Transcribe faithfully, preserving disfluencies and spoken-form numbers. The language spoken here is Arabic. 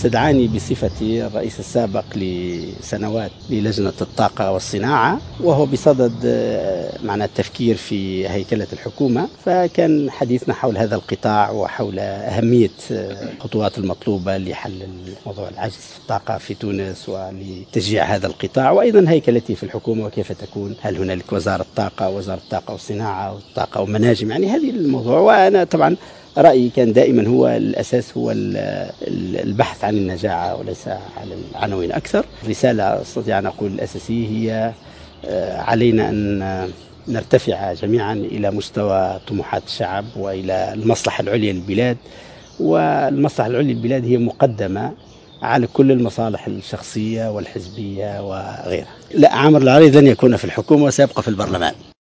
استدعاني بصفتي الرئيس السابق لسنوات للجنة الطاقة والصناعة، وهو بصدد معنى التفكير في هيكلة الحكومة، فكان حديثنا حول هذا القطاع وحول أهمية الخطوات المطلوبة لحل موضوع العجز في الطاقة في تونس ولتشجيع هذا القطاع، وأيضا هيكلته في الحكومة وكيف تكون، هل هنالك وزارة طاقة وزارة الطاقة والصناعة والطاقة ومناجم، يعني هذه الموضوع. وأنا طبعا رأيي كان دائما هو الأساس هو البحث عن النجاعة وليس على العناوين أكثر. الرسالة أستطيع أن أقول الأساسية هي علينا أن نرتفع جميعا إلى مستوى طموحات الشعب وإلى المصلحة العليا للبلاد، والمصلحة العليا للبلاد هي مقدمة على كل المصالح الشخصية والحزبية وغيرها. لا، عامر العريض لن يكون في الحكومة وسيبقى في البرلمان.